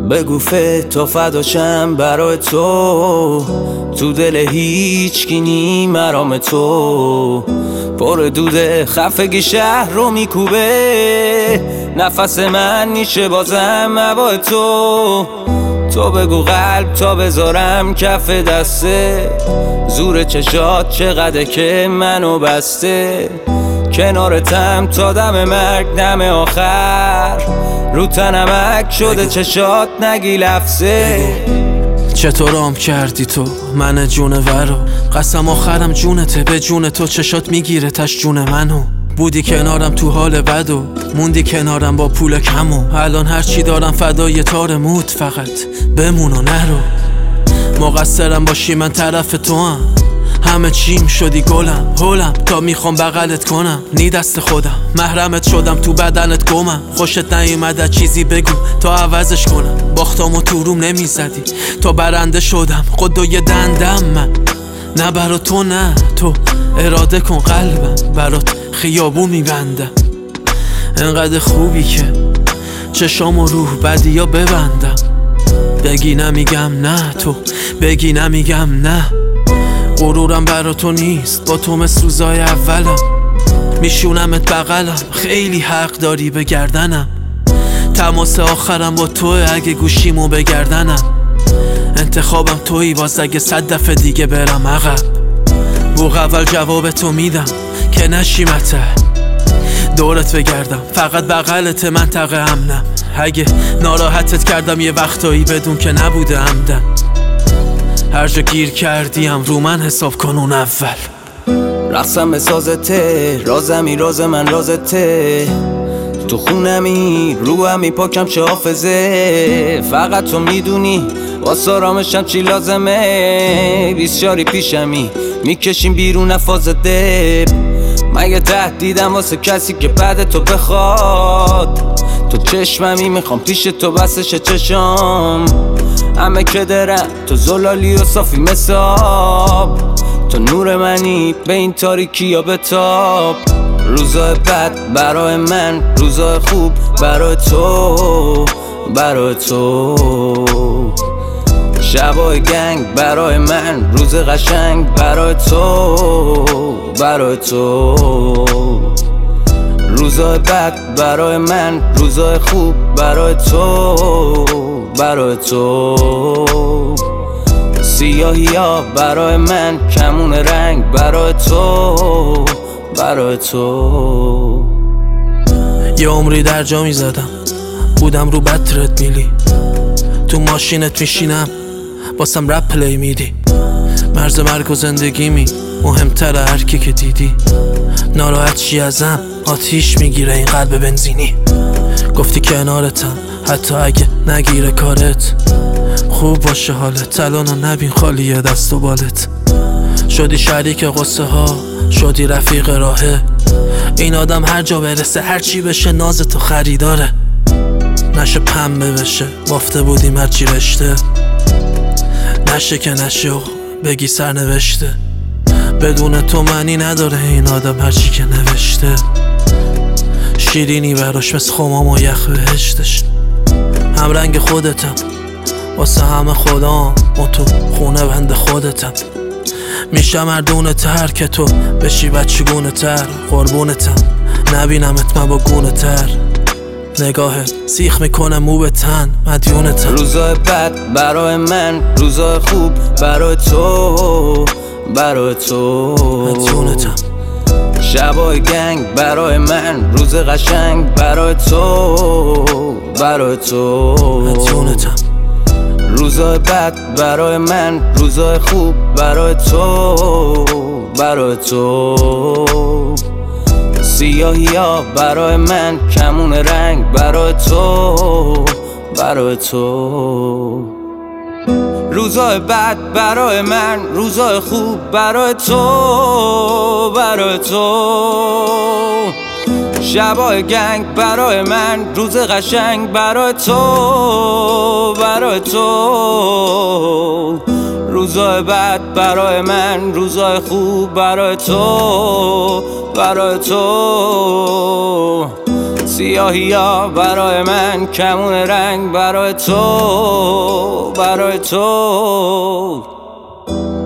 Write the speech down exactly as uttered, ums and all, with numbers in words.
بگو تو فداشم برای تو، تو دل هیچ کی نی مرام تو. پر دوده خفگی شهر رو میکوبه، نفس من نیشه بازم هوای تو. تو بگو قلب تا بذارم کف دسته، زور چشات چقدر که منو بسته. کنارتم تا دم مرگ دم آخر، رو تنمک شده چشات نگی لفظه. چطورام کردی تو من جونورو، قسم آخرم جونته، به جون تو چشات میگیره تش جون منو. بودی کنارم تو حال بد و موندی کنارم با پول کمو. الان هرچی دارم فدای تار موت، فقط بمون و نرو. مقصرم باشی من طرف تو هم، همه چیم شدی گلم هولم تا میخوام بغلت کنم. نی دست خودم محرمت شدم تو بدنت گمم. خوشت نیومده چیزی بگو تا عوضش کنم. باختم و تو روم نمیزدی تا برنده شدم. قدوی دندم من نه برا تو، نه تو اراده کن قلبم برات خیابون میبندم. انقدر خوبی که چشام و روح بدی یا ببندم. بگی نمیگم نه، تو بگی نمیگم نه. غرورم برا تو نیست، با تو مثل روزای اولم. میشونمت بغلم، خیلی حق داری به گردنم. تماس آخرم با توه اگه گوشیمو بگردنم. انتخابم تویی باز اگه صد دفعه دیگه برم عقب. بوق اول جواب تو میدم که نشیمته دورت بگردم، فقط بغلت منطقه امنم. اگه ناراحتت کردم یه وقتایی بدون که نبوده عمدن. هر جا گیر کردیم رو من حساب کن اون اول. رقصم به سازته، رازمی راز من رازته. تو خونمی رو همی پاکم چه حافظه. فقط تو میدونی واسه آرامشم چی لازمه. بیسیاری پیشمی میکشیم بیرون نفاز دب. مگه تهدیدم واسه کسی که بعد تو بخواد. تو چشممی میخوام پیش تو بسش چشام. همه که درم تو زلالی و صافی مساب. تو نور منی به این تاریکی یا بتاب. روزای بد برای من، روزای خوب برای تو، برای تو. شبای گنگ برای من، روز قشنگ برای تو، برای تو. روزای بد برای من، روزای خوب برای تو، برای تو. سیاهی ها برای من، کمون رنگ برای تو، برای تو. یه عمری در جا میزدم، بودم رو بطرت میلی. تو ماشینت میشینم باسم رپ پلی میدی. مرز مرگ و زندگی می مهمتره هرکی که دیدی. ناراحت چی ازم آتیش میگیره این قلب بنزینی. گفتی کنارتم حتی اگه نگیره کارت. خوب باشه حالت الانو نبین خالیه دست و بالت. شدی شریک قصه ها، شدی رفیق راهه. این آدم هر جا برسه هر چی بشه ناز تو خریداره. نشه پنبه بشه بافته بودیم هرچی رشته. نشه که نشه و بگی سرنوشته. بدون تو معنی نداره این آدم هرچی که نوشته. شیرینی براش مثل خمام و یخ بهشتش. هم رنگ خودتم واسه همه خدام و تو خونه بند خودتم. میشم مردونه تر که تو بشی بچگونه تر. قربونتم نبینمت من با گونه تر. نگاهت سیخ میکنه مو به تن مدیونتم. روزای بد برای من، روزای خوب برای تو، برای تو. مدیونتم. شبای گنگ برای من، روز قشنگ برای تو، برای تو. مدیونتم. روزای بد برای من، روزای خوب برای تو، برای تو. سیاهی ها برای من، کمون رنگ برای تو، برای تو. روزای بد برای من، روزای خوب برای تو، برای تو. شبای گنگ برای من، روز قشنگ برای تو، برای تو. روزای بد برای من، روزای خوب برای تو، برای تو. سیاهی ها برای من کمون رنگ برای تو، برای تو